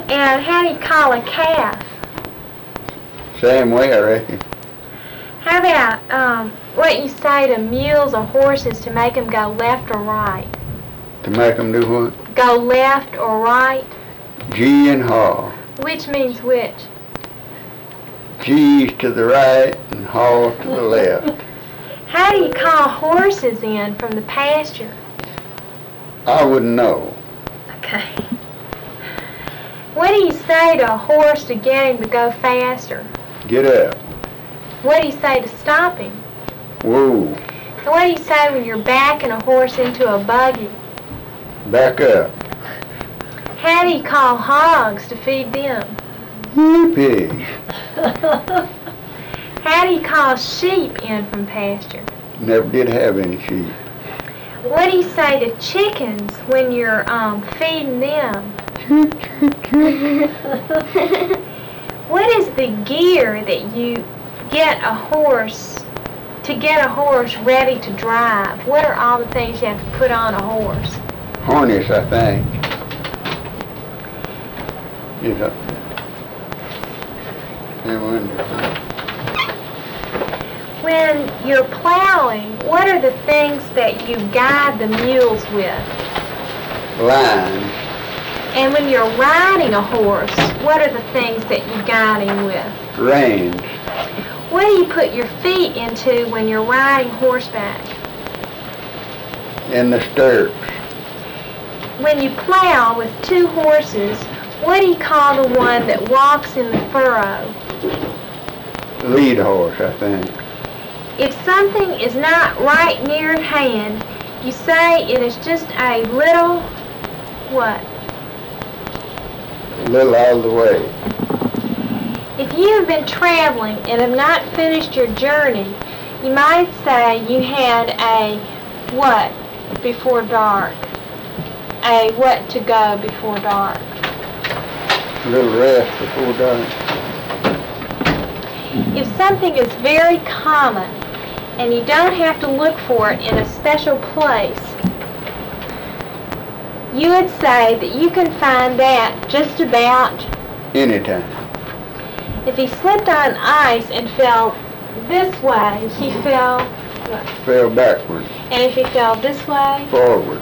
And how do you call a calf? Same way, I reckon. How about what you say to mules or horses to make them go left or right? To make them do what? Go left or right? G and haw. Which means which? G's to the right and haw to the left. How do you call horses in from the pasture? I wouldn't know. Okay. What do you say to a horse to get him to go faster? Get up. What do you say to stop him? Whoa. And what do you say when you're backing a horse into a buggy? Back up. How do you call hogs to feed them? Yippee. How do you call sheep in from pasture? Never did have any sheep. What do you say to chickens when you're feeding them? What is the gear that you get a horse ready to drive? What are all the things you have to put on a horse? Harness, I think. Is up there. I wonder. When you're plowing, what are the things that you guide the mules with? Lines. And when you're riding a horse, what are the things that you guide him with? Reins. What do you put your feet into when you're riding horseback? In the stirrups. When you plow with two horses, what do you call the one that walks in the furrow? Lead horse, I think. If something is not right near at hand, you say it is just a little, what? A little out of the way. If you have been traveling and have not finished your journey, you might say you had a what before dark? A what to go before dark? A little rest before dark. If something is very common and you don't have to look for it in a special place, you would say that you can find that just about Anytime. if he slipped on ice and fell this way, he fell what? Fell backward. And if he fell this way? Forward.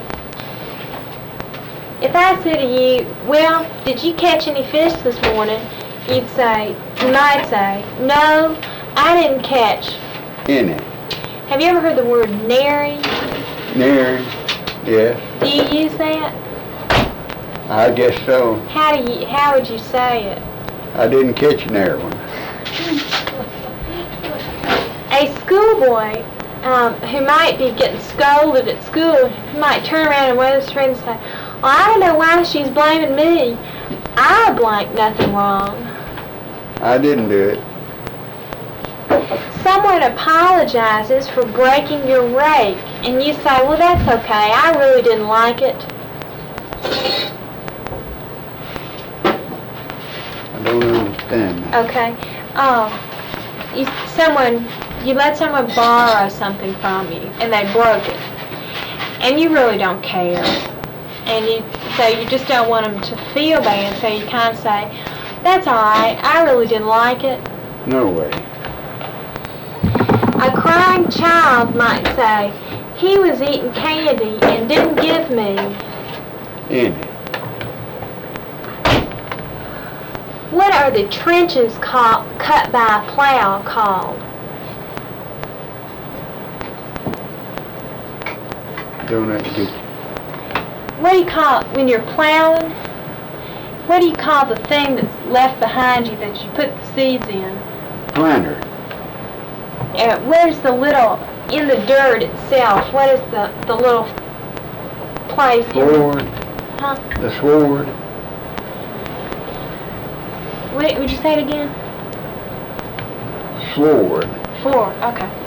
If I said to you, well, did you catch any fish this morning? You might say, no, I didn't catch. Any. Have you ever heard the word nary? Near. Yes. Do you use that? I guess so. How would you say it? I didn't catch an air one. A schoolboy who might be getting scolded at school might turn around and wave his friend and say, well, I don't know why she's blaming me. I blanked nothing wrong. I didn't do it. Someone apologizes for breaking your rake, and you say, well, that's okay. I really didn't like it. I don't understand that. Okay. You let someone borrow something from you, and they broke it, and you really don't care, and you just don't want them to feel bad, so you kind of say, that's all right. I really didn't like it. No way. A crying child might say, he was eating candy and didn't give me. Any. What are the trenches cut by a plow called? Don't have to get What do you call it when you're plowing? What do you call the thing that's left behind you that you put the seeds in? planter. Where's the little, in the dirt itself, what is the little place? Sword. Huh? The sword. Wait, would you say it again? Sword. Floor, okay.